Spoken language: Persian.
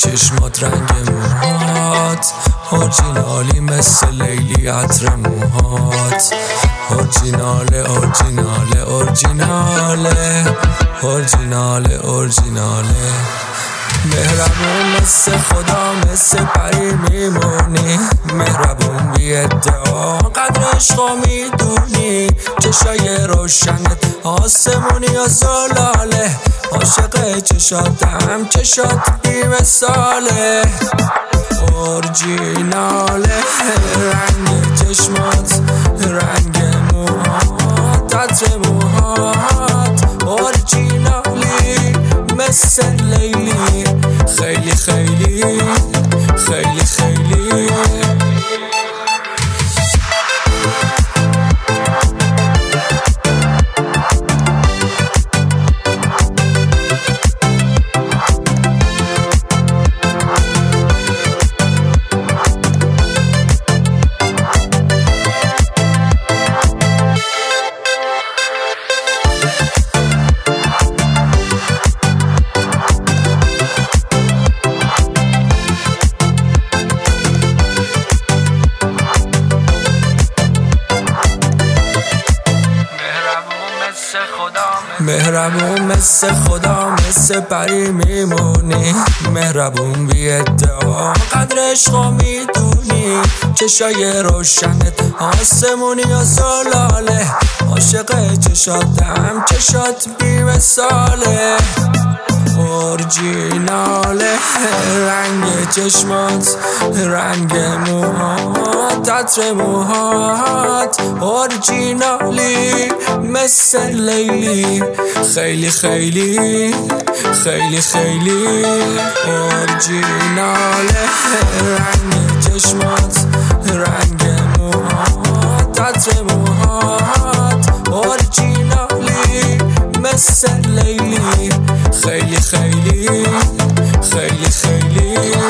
چشمات رنگ موهات اورجینالی مثل لیلی عطر موهات اورجیناله اورجیناله اورجیناله اورجیناله اورجیناله مهربون مثل خدا مثل پری میمونی مهربون بی ادعا قدر عشقا میدونی چشای روشنت آسمونی و زلاله عاشق چشاتم چشات بی مثاله اورجیناله رنگ چشمات رنگ موهات عطر موهات اورجینالی مثل لیلی خیلی خیلی خیلی خیلی مهربون مثل خدا مثل پری میمونی مهربون بی ادعا قدر عشقا میدونی چشای روشنت آسمونی و زلاله عاشق چشاتم چشات بی مثاله اورجیناله رنگ چشمات رنگ موهات عطر موهات اورجینالی مثل لیلی خیلی خیلی خیلی خیلی اورجیناله رنگ چشمات رنگ موهات عطر موهات اورجینالی مثل لیلی خیلی خیلی خیلی خیلی